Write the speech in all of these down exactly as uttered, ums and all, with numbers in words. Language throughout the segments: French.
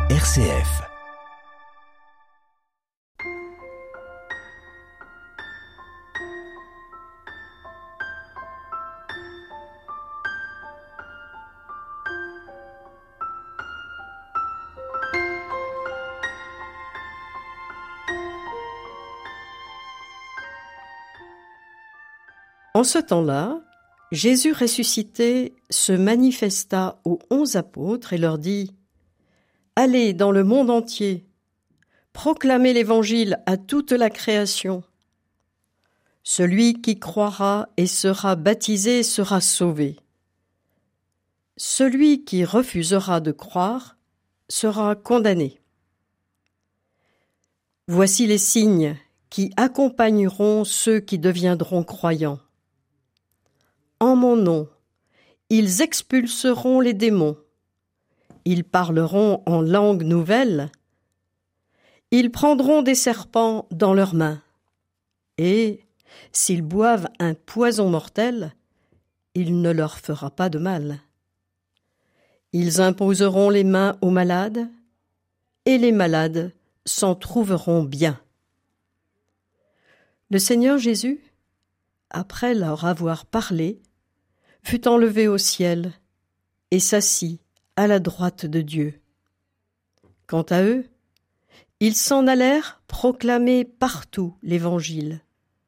R C F. En ce temps-là, Jésus ressuscité se manifesta aux onze apôtres et leur dit « Allez dans le monde entier, proclamez l'Évangile à toute la création. Celui qui croira et sera baptisé sera sauvé. Celui qui refusera de croire sera condamné. Voici les signes qui accompagneront ceux qui deviendront croyants. En mon nom, ils expulseront les démons. Ils parleront en langue nouvelle. Ils prendront des serpents dans leurs mains. Et, s'ils boivent un poison mortel, il ne leur fera pas de mal. Ils imposeront les mains aux malades, et les malades s'en trouveront bien. » Le Seigneur Jésus, après leur avoir parlé, fut enlevé au ciel et s'assit à la droite de Dieu. Quant à eux, ils s'en allèrent proclamer partout l'Évangile.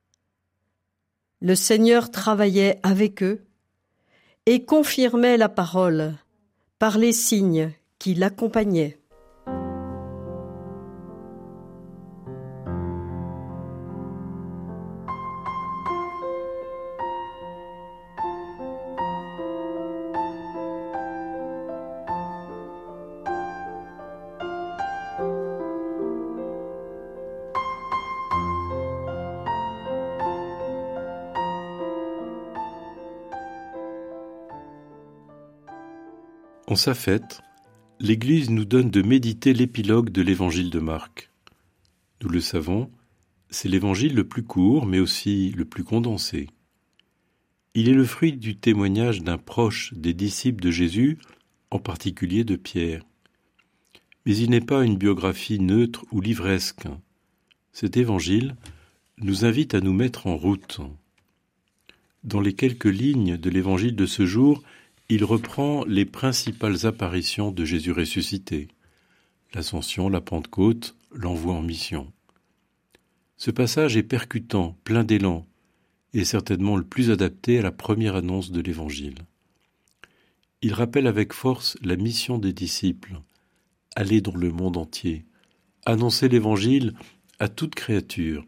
Le Seigneur travaillait avec eux et confirmait la parole par les signes qui l'accompagnaient. En sa fête, l'Église nous donne de méditer l'épilogue de l'Évangile de Marc. Nous le savons, c'est l'évangile le plus court, mais aussi le plus condensé. Il est le fruit du témoignage d'un proche des disciples de Jésus, en particulier de Pierre. Mais il n'est pas une biographie neutre ou livresque. Cet évangile nous invite à nous mettre en route. Dans les quelques lignes de l'évangile de ce jour, il reprend les principales apparitions de Jésus ressuscité, l'ascension, la Pentecôte, l'envoi en mission. Ce passage est percutant, plein d'élan, et certainement le plus adapté à la première annonce de l'Évangile. Il rappelle avec force la mission des disciples, aller dans le monde entier, annoncer l'Évangile à toute créature.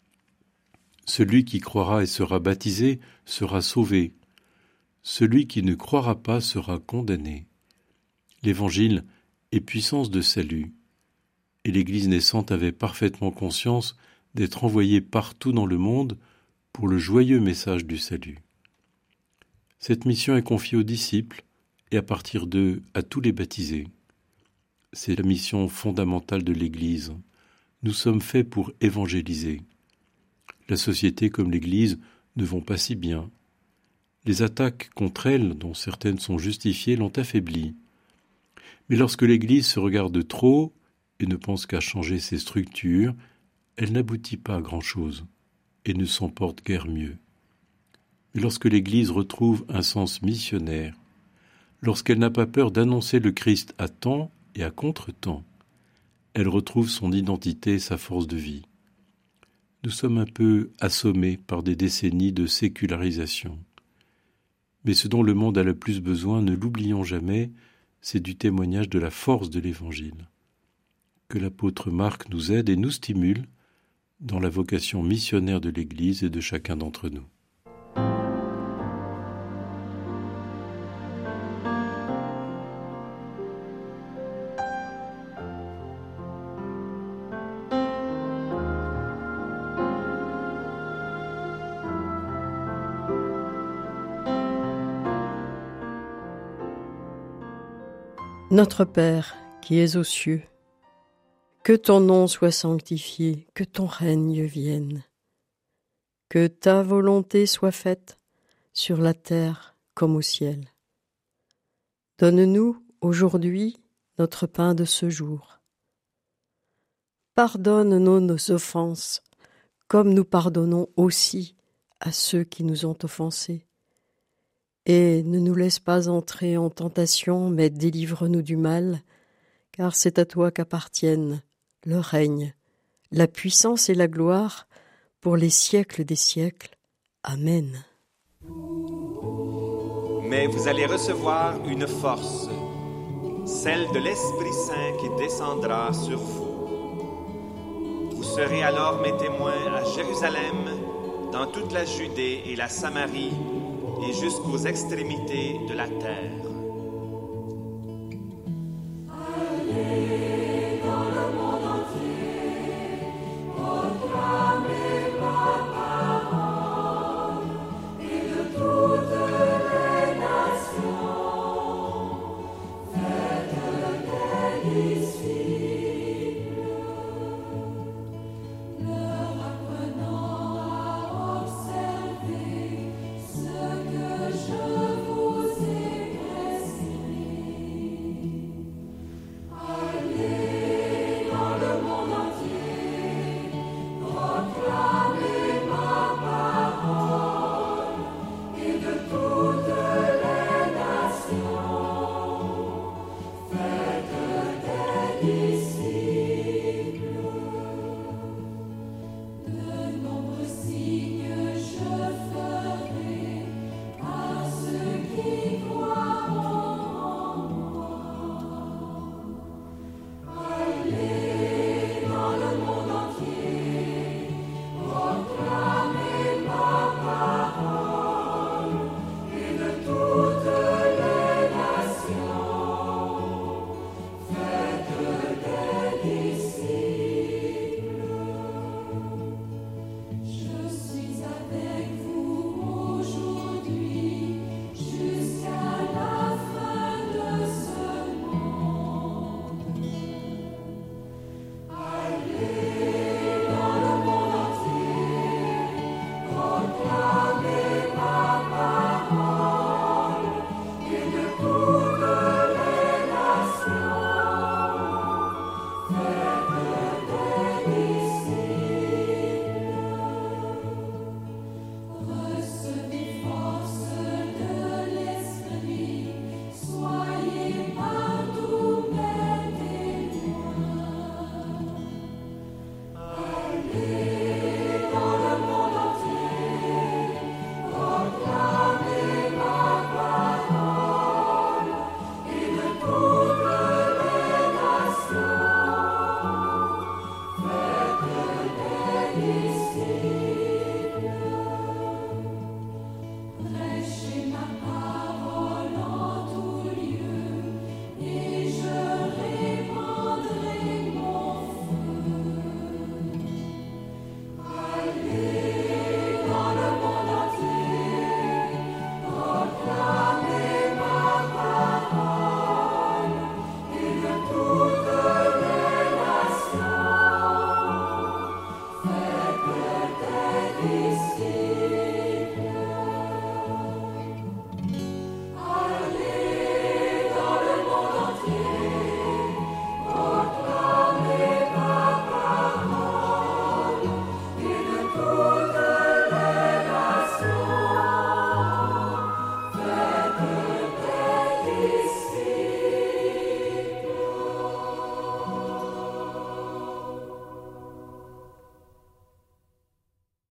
Celui qui croira et sera baptisé sera sauvé. Celui qui ne croira pas sera condamné. L'Évangile est puissance de salut, et l'Église naissante avait parfaitement conscience d'être envoyée partout dans le monde pour le joyeux message du salut. Cette mission est confiée aux disciples et à partir d'eux à tous les baptisés. C'est la mission fondamentale de l'Église. Nous sommes faits pour évangéliser. La société comme l'Église ne vont pas si bien. Les attaques contre elle, dont certaines sont justifiées, l'ont affaiblie. Mais lorsque l'Église se regarde trop et ne pense qu'à changer ses structures, elle n'aboutit pas à grand-chose et ne s'en porte guère mieux. Mais lorsque l'Église retrouve un sens missionnaire, lorsqu'elle n'a pas peur d'annoncer le Christ à temps et à contre-temps, elle retrouve son identité et sa force de vie. Nous sommes un peu assommés par des décennies de sécularisation. Mais ce dont le monde a le plus besoin, ne l'oublions jamais, c'est du témoignage de la force de l'Évangile. Que l'apôtre Marc nous aide et nous stimule dans la vocation missionnaire de l'Église et de chacun d'entre nous. Notre Père, qui es aux cieux, que ton nom soit sanctifié, que ton règne vienne, que ta volonté soit faite sur la terre comme au ciel. Donne-nous aujourd'hui notre pain de ce jour. Pardonne-nous nos offenses, comme nous pardonnons aussi à ceux qui nous ont offensés. Et ne nous laisse pas entrer en tentation, mais délivre-nous du mal, car c'est à toi qu'appartiennent le règne, la puissance et la gloire pour les siècles des siècles. Amen. Mais vous allez recevoir une force, celle de l'Esprit Saint qui descendra sur vous. Vous serez alors mes témoins à Jérusalem, dans toute la Judée et la Samarie, et jusqu'aux extrémités de la terre.